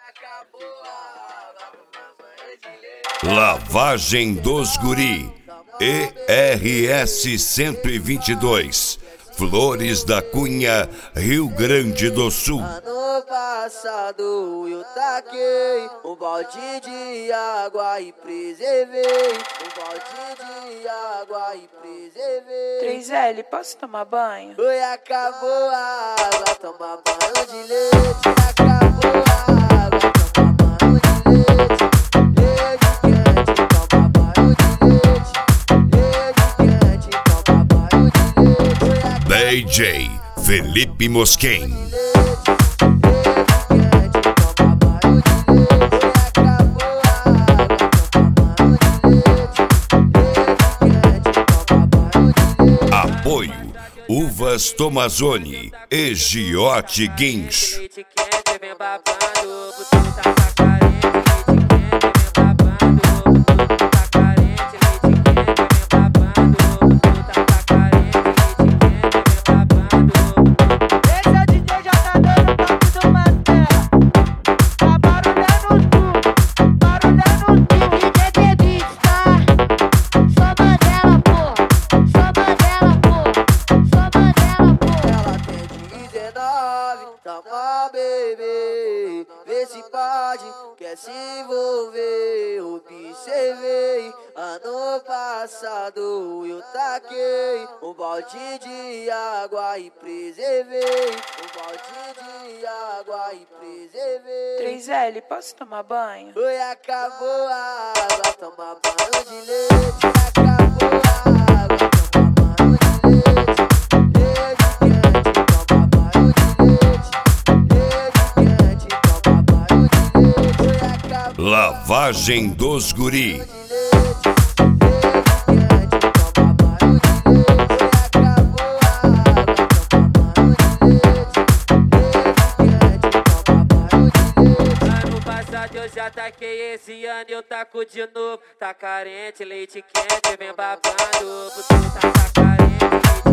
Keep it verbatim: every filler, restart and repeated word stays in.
Lavagem dos Guri, E R S cento e vinte e dois, Flores da Cunha, Rio Grande do Sul. Ano passado eu taquei um balde de água e preservei, um balde de água e preservei. três L, posso tomar banho? Foi, acabou a água, toma banho de leite. Acabou a água, toma banho de leite. Leite quente, toma banho de leite. Leite quente, toma banho de leite. D J Felipe Mosquen. Apoio Uvas Tomazoni e Giote Guincho. Toma, bebê, vê se pode, quer se envolver. Observei, ano passado eu taquei um balde de água e preservei, um balde de água e preservei. três L, posso tomar banho? Foi, acabou a água, toma banho de leite. Acabou a água, toma banho de leite. Lavagem dos Guri. Ano passado eu já taquei, esse ano eu taco de novo. Tá carente, leite quente, vem babando. Tu tá carente, leite